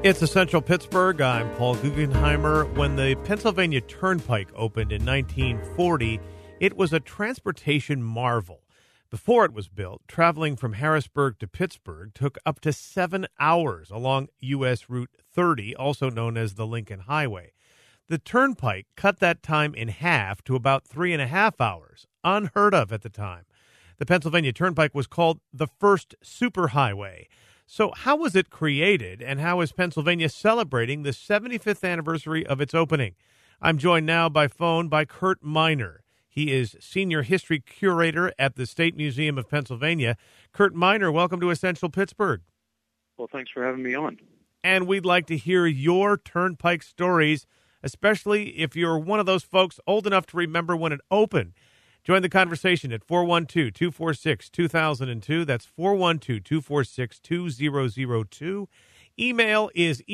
It's Essential Pittsburgh. I'm Paul Guggenheimer. When the Pennsylvania Turnpike opened in 1940, it was a transportation marvel. Before it was built, traveling from Harrisburg to Pittsburgh took up to 7 hours along U.S. Route 30, also known as the Lincoln Highway. The Turnpike cut that time in half to about 3.5 hours, unheard of at the time. The Pennsylvania Turnpike was called the first superhighway. So how was it created, and how is Pennsylvania celebrating the 75th anniversary of its opening? I'm joined now by phone by Kurt Miner. He is Senior History Curator at the State Museum of Pennsylvania. Kurt Miner, welcome to Essential Pittsburgh. Well, thanks for having me on. And we'd like to hear your Turnpike stories, especially if you're one of those folks old enough to remember when it opened. Join the conversation at 412-246-2002. That's 412-246-2002. Email is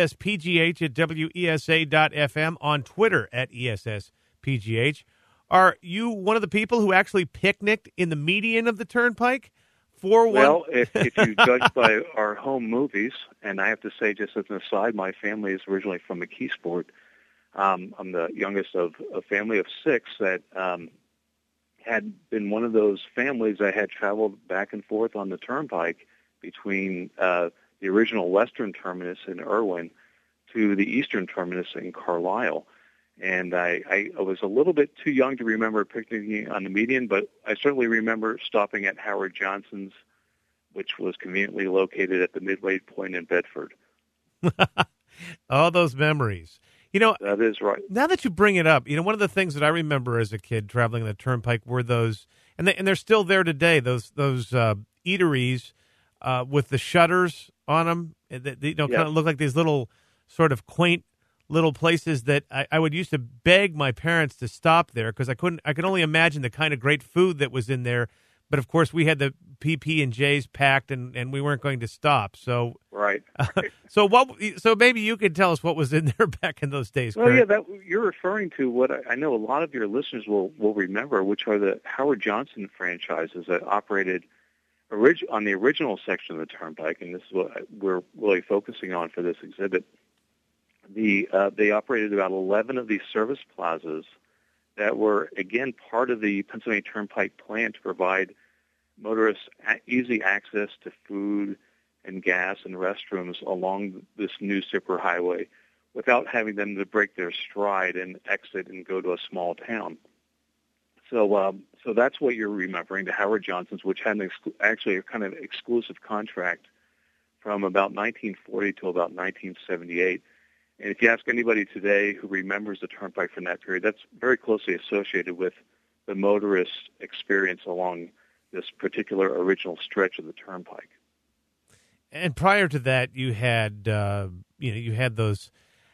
esspgh@wesa.fm. On Twitter at esspgh. Are you one of the people who actually picnicked in the median of the Turnpike? Well, if you judge by our home movies, and I have to say, just as an aside, my family is originally from McKeesport. I'm the youngest of a family of 6 that had been one of those families that had traveled back and forth on the Turnpike between the original western terminus in Irwin to the eastern terminus in Carlisle. And I was a little bit too young to remember picnicking on the median, but I certainly remember stopping at Howard Johnson's, which was conveniently located at the midway point in Bedford. All those memories. You know, that is right. Now that you bring it up, one of the things that I remember as a kid traveling the Turnpike were those, and they're still there today, those eateries with the shutters on them, that kind of look like these little sort of quaint little places that I would used to beg my parents to stop there because I could only imagine the kind of great food that was in there. But of course, we had the PB&Js packed, and we weren't going to stop. So right. So maybe you could tell us what was in there back in those days. Well, Kurt. You're referring to what I know a lot of your listeners will remember, which are the Howard Johnson franchises that operated on the original section of the Turnpike, and this is what we're really focusing on for this exhibit. They operated about 11 of these service plazas that were, again, part of the Pennsylvania Turnpike plan to provide motorists easy access to food and gas and restrooms along this new superhighway without having them to break their stride and exit and go to a small town. So that's what you're remembering, the Howard Johnsons, which had actually a kind of exclusive contract from about 1940 to about 1978. And if you ask anybody today who remembers the Turnpike from that period, that's very closely associated with the motorist experience along this particular original stretch of the Turnpike. And prior to that, you had those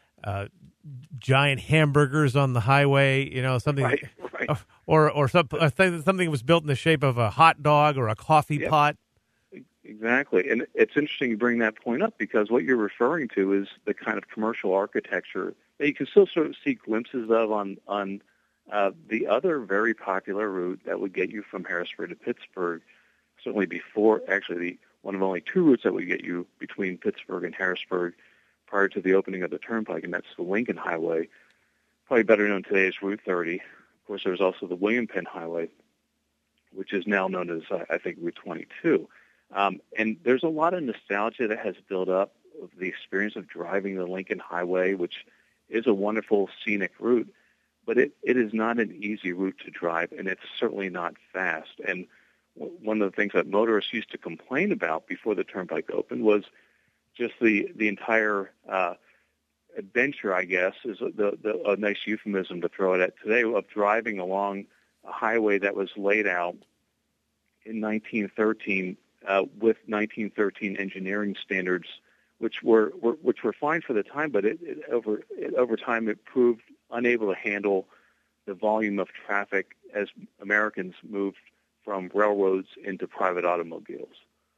giant hamburgers on the highway, something, right. or something that was built in the shape of a hot dog or a coffee pot. Exactly. And it's interesting you bring that point up because what you're referring to is the kind of commercial architecture that you can still sort of see glimpses of on the other very popular route that would get you from Harrisburg to Pittsburgh, certainly before, actually, one of only 2 routes that would get you between Pittsburgh and Harrisburg prior to the opening of the Turnpike, and that's the Lincoln Highway, probably better known today as Route 30. Of course, there's also the William Penn Highway, which is now known as, I think, Route 22. And there's a lot of nostalgia that has built up of the experience of driving the Lincoln Highway, which is a wonderful scenic route, but it is not an easy route to drive, and it's certainly not fast. And one of the things that motorists used to complain about before the Turnpike opened was just the entire adventure, I guess, is a nice euphemism to throw it at today, of driving along a highway that was laid out in 1913 with 1913 engineering standards, which were fine for the time, but over time it proved unable to handle the volume of traffic as Americans moved from railroads into private automobiles.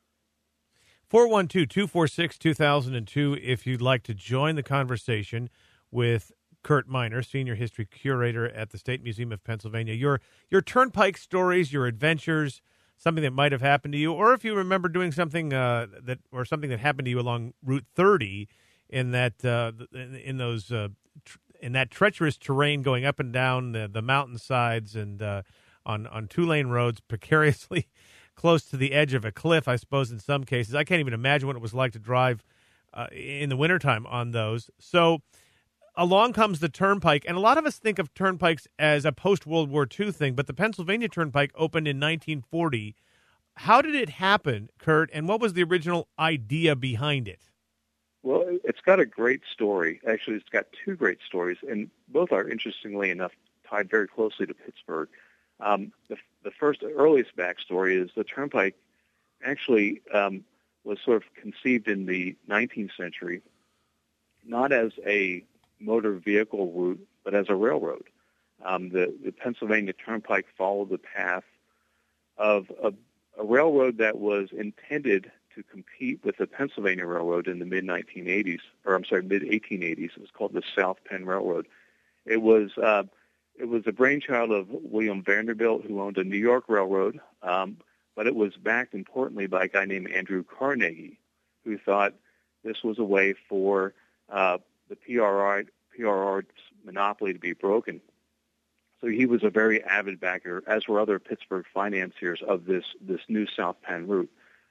412-246-2002 if you'd like to join the conversation with Kurt Miner, Senior History Curator at the State Museum of Pennsylvania. Your Turnpike stories, your adventures, something that might have happened to you, or if you remember doing something that happened to you along Route 30 in that in those in that treacherous terrain, going up and down the mountainsides and on 2-lane roads, precariously close to the edge of a cliff. I suppose in some cases, I can't even imagine what it was like to drive in the wintertime on those. So along comes the Turnpike, and a lot of us think of turnpikes as a post-World War II thing, but the Pennsylvania Turnpike opened in 1940. How did it happen, Kurt, and what was the original idea behind it? Well, it's got a great story. Actually, it's got two great stories, and both are, interestingly enough, tied very closely to Pittsburgh. The earliest backstory is the Turnpike actually was sort of conceived in the 19th century, not as a motor vehicle route, but as a railroad. The Pennsylvania Turnpike followed the path of a railroad that was intended to compete with the Pennsylvania Railroad in the mid-1880s. It was called the South Penn Railroad. It was a brainchild of William Vanderbilt, who owned a New York railroad, but it was backed importantly by a guy named Andrew Carnegie, who thought this was a way for the PRR's monopoly to be broken. So he was a very avid backer, as were other Pittsburgh financiers, of this new South Penn route.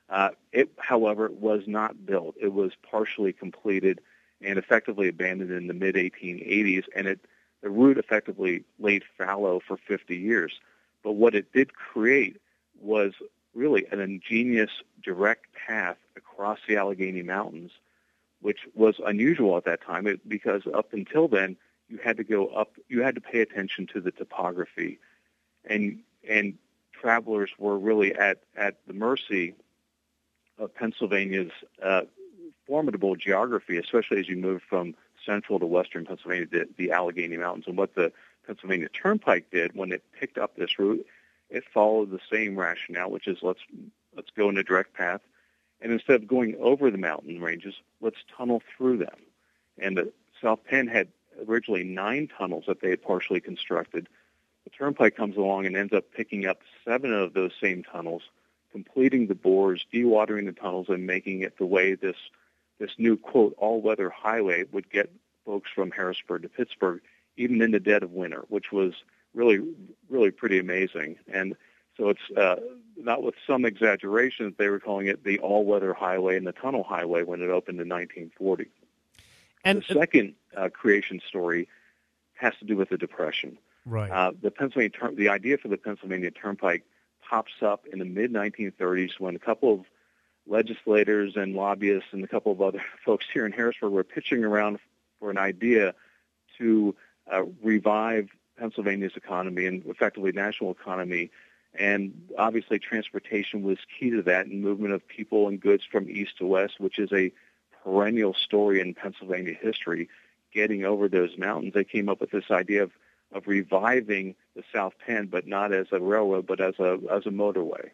It, however, was not built. It was partially completed and effectively abandoned in the mid-1880s, and the route effectively laid fallow for 50 years. But what it did create was really an ingenious direct path across the Allegheny Mountains, which was unusual at that time because up until then, you had to go up, you had to pay attention to the topography, and travelers were really at the mercy of Pennsylvania's formidable geography, especially as you move from central to western Pennsylvania, the Allegheny Mountains. And what the Pennsylvania Turnpike did when it picked up this route, it followed the same rationale, which is let's go in a direct path, and instead of going over the mountain ranges, let's tunnel through them. And the South Penn had originally 9 tunnels that they had partially constructed. The Turnpike comes along and ends up picking up 7 of those same tunnels, completing the bores, dewatering the tunnels, and making it the way this new, quote, all-weather highway would get folks from Harrisburg to Pittsburgh, even in the dead of winter, which was really, really pretty amazing. And so it's not with some exaggeration, they were calling it the all-weather highway and the tunnel highway when it opened in 1940. And the second creation story has to do with the Depression. Right. The idea for the Pennsylvania Turnpike pops up in the mid-1930s when a couple of legislators and lobbyists and a couple of other folks here in Harrisburg were pitching around for an idea to revive Pennsylvania's economy and effectively national economy. And obviously transportation was key to that, and movement of people and goods from east to west, which is a perennial story in Pennsylvania history, getting over those mountains. They came up with this idea of reviving the South Penn, but not as a railroad, but as a motorway.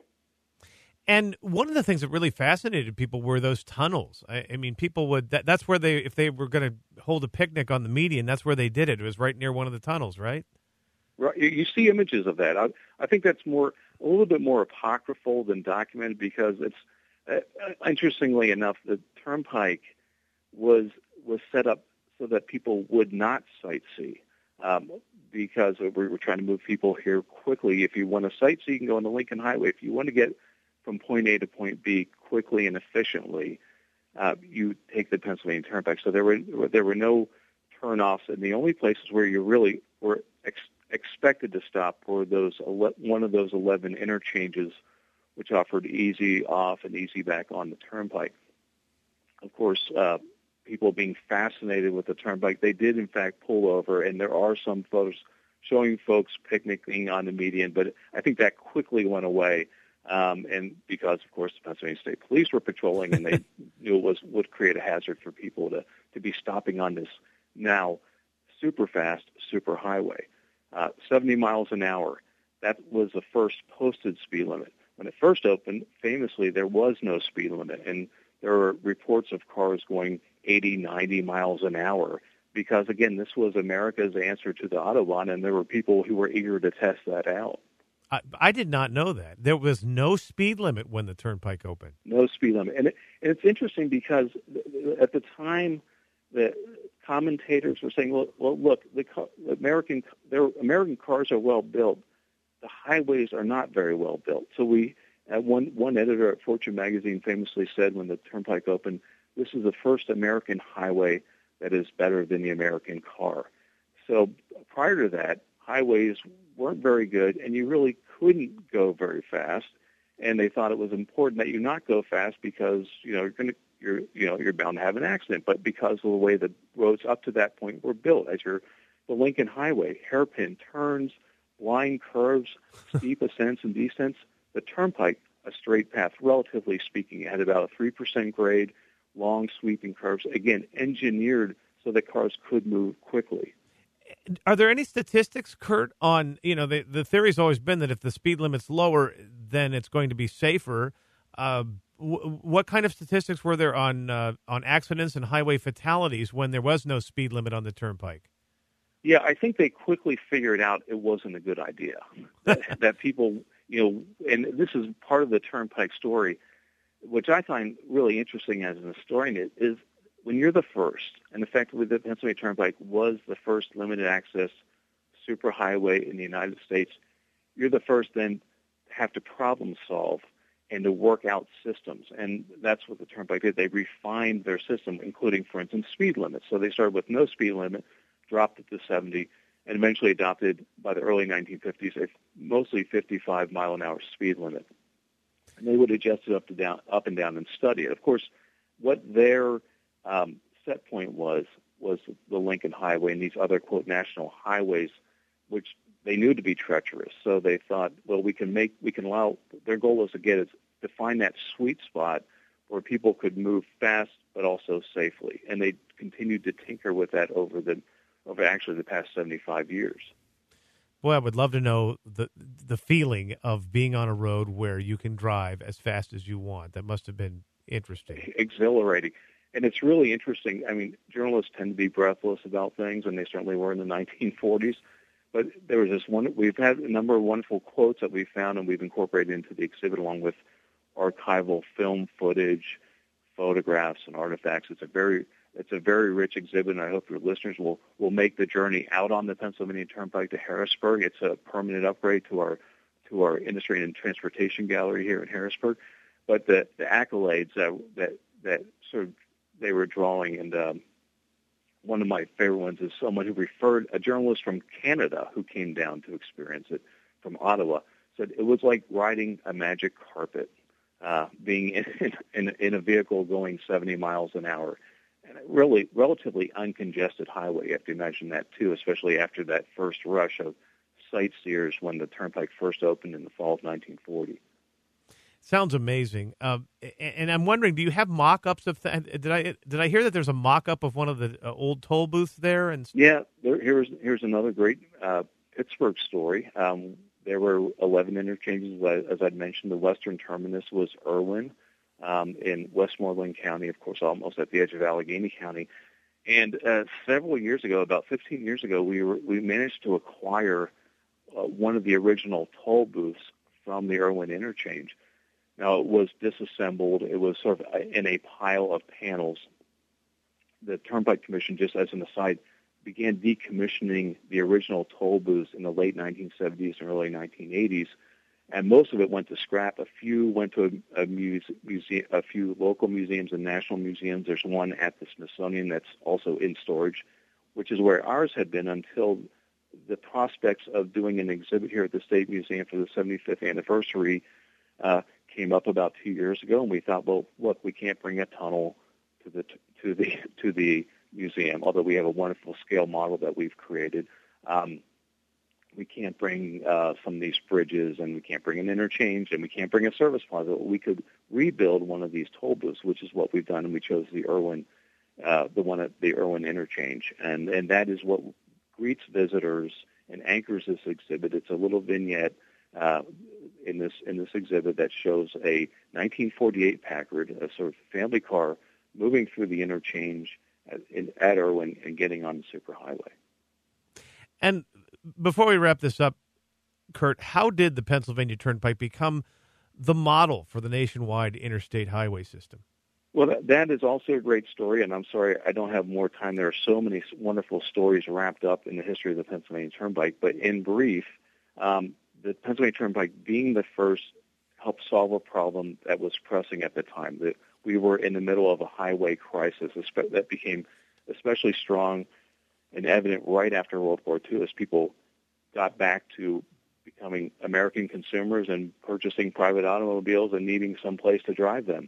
And one of the things that really fascinated people were those tunnels. I mean, people would, that's where if they were going to hold a picnic on the median, that's where they did it. It was right near one of the tunnels, right? Right. You see images of that. I think that's a little bit more apocryphal than documented because it's, interestingly enough, the Turnpike was set up so that people would not sightsee. Because we were trying to move people here quickly. If you want to sightsee, you can go on the Lincoln Highway. If you want to get from point A to point B quickly and efficiently, you take the Pennsylvania Turnpike. So there were no turnoffs, and the only places where you really were expected to stop were one of those 11 interchanges, which offered easy off and easy back on the Turnpike. Of course, people being fascinated with the Turnpike, they did in fact pull over, and there are some photos showing folks picnicking on the median, but I think that quickly went away, and because, of course, the Pennsylvania State Police were patrolling, and they knew it would create a hazard for people to be stopping on this now super fast super highway. 70 miles an hour, that was the first posted speed limit. When it first opened, famously, there was no speed limit, and there were reports of cars going 80, 90 miles an hour because, again, this was America's answer to the Autobahn, and there were people who were eager to test that out. I did not know that. There was no speed limit when the turnpike opened. No speed limit. And it's interesting because at the time, the commentators were saying, well look, American cars are well built. The highways are not very well built. So one editor at Fortune magazine famously said when the turnpike opened, this is the first American highway that is better than the American car. So prior to that, highways weren't very good, and you really couldn't go very fast. And they thought it was important that you not go fast because you're bound to have an accident. But because of the way the roads up to that point were built, the Lincoln Highway, hairpin turns, blind curves, steep ascents and descents, the turnpike, a straight path, relatively speaking, it had about a 3% grade, long sweeping curves, again engineered so that cars could move quickly. Are there any statistics, Kurt, on, the theory's always been that if the speed limit's lower, then it's going to be safer. What kind of statistics were there on accidents and highway fatalities when there was no speed limit on the turnpike? Yeah, I think they quickly figured out it wasn't a good idea. that people, and this is part of the turnpike story, which I find really interesting as an historian, is when you're the first, and effectively the Pennsylvania Turnpike was the first limited access superhighway in the United States, you're the first then to have to problem solve and to work out systems. And that's what the Turnpike did. They refined their system, including, for instance, speed limits. So they started with no speed limit, dropped it to 70, and eventually adopted, by the early 1950s, a mostly 55-mile-an-hour speed limit. And they would adjust it up and down and study it. Of course, what their set point was the Lincoln Highway and these other, quote, national highways, which they knew to be treacherous. So they thought, well, we can allow, their goal was to find that sweet spot where people could move fast but also safely. And they continued to tinker with that over actually the past 75 years. Boy, I would love to know the feeling of being on a road where you can drive as fast as you want. That must have been interesting. Exhilarating. And it's really interesting. I mean, journalists tend to be breathless about things, and they certainly were in the 1940s. But there was this one, we've had a number of wonderful quotes that we found and we've incorporated into the exhibit along with archival film footage, photographs, and artifacts. It's a very rich exhibit, and I hope your listeners will make the journey out on the Pennsylvania Turnpike to Harrisburg. It's a permanent upgrade to our Industry and Transportation Gallery here in Harrisburg. But the accolades that sort of they were drawing, and one of my favorite ones is someone who referred, a journalist from Canada who came down to experience it from Ottawa, said it was like riding a magic carpet, being in a vehicle going 70 miles an hour. And a really relatively uncongested highway. You have to imagine that, too, especially after that first rush of sightseers when the Turnpike first opened in the fall of 1940. Sounds amazing. And I'm wondering, do you have mock-ups of did I hear that there's a mock-up of one of the old toll booths there? And yeah, here's another great Pittsburgh story. There were 11 interchanges. As I'd mentioned, the western terminus was Irwin in Westmoreland County, of course, almost at the edge of Allegheny County. And several years ago, about 15 years ago, we managed to acquire one of the original toll booths from the Irwin interchange. Now, it was disassembled. It was sort of in a pile of panels. The Turnpike Commission, just as an aside, began decommissioning the original toll booths in the late 1970s and early 1980s, and most of it went to scrap. A few went to a few local museums and national museums. There's one at the Smithsonian that's also in storage, which is where ours had been until the prospects of doing an exhibit here at the State Museum for the 75th anniversary came up about 2 years ago, and we thought, well, look, we can't bring a tunnel to the museum, although we have a wonderful scale model that we've created. We can't bring some of these bridges, and we can't bring an interchange, and we can't bring a service plaza. We could rebuild one of these toll booths, which is what we've done, and we chose the Irwin, the one at the Irwin interchange, and that is what greets visitors and anchors this exhibit. It's a little vignette in this exhibit that shows a 1948 Packard, a sort of family car, moving through the interchange at Irwin and getting on the superhighway. And before we wrap this up, Kurt, how did the Pennsylvania Turnpike become the model for the nationwide interstate highway system? Well, that is also a great story, and I'm sorry I don't have more time. There are so many wonderful stories wrapped up in the history of the Pennsylvania Turnpike. But in brief, the Pennsylvania Turnpike being the first helped solve a problem that was pressing at the time. That we were in the middle of a highway crisis that became especially strong and evident right after World War II as people got back to becoming American consumers and purchasing private automobiles and needing some place to drive them.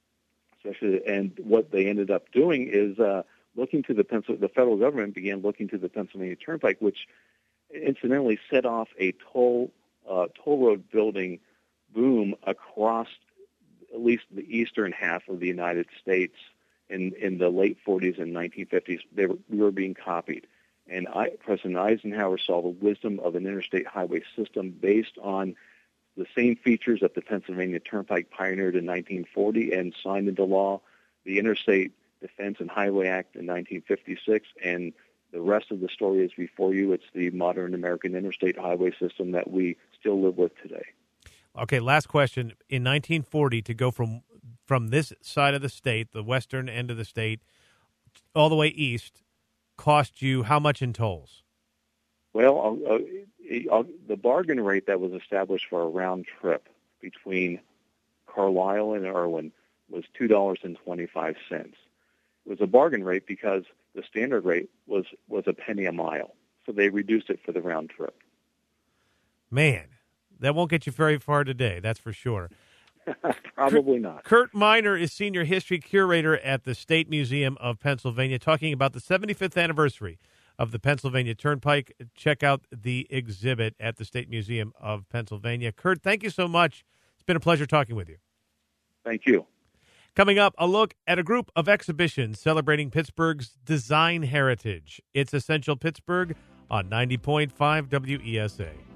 And what they ended up doing is looking to the federal government began looking to the Pennsylvania Turnpike, which incidentally set off a toll road building boom across at least the eastern half of the United States in the late 40s and 1950s. We were being copied. And President Eisenhower saw the wisdom of an interstate highway system based on the same features that the Pennsylvania Turnpike pioneered in 1940 and signed into law, the Interstate Defense and Highway Act in 1956, and the rest of the story is before you. It's the modern American interstate highway system that we still live with today. Okay, last question. In 1940, to go from this side of the state, the western end of the state, all the way east, cost you how much in tolls? Well, the bargain rate that was established for a round trip between Carlisle and Irwin was $2.25. It was a bargain rate because the standard rate was a penny a mile, so they reduced it for the round trip. Man, that won't get you very far today, that's for sure. Probably not. Kurt Miner is Senior History Curator at the State Museum of Pennsylvania, talking about the 75th anniversary of the Pennsylvania Turnpike. Check out the exhibit at the State Museum of Pennsylvania. Kurt, thank you so much. It's been a pleasure talking with you. Thank you. Coming up, a look at a group of exhibitions celebrating Pittsburgh's design heritage. It's Essential Pittsburgh on 90.5 WESA.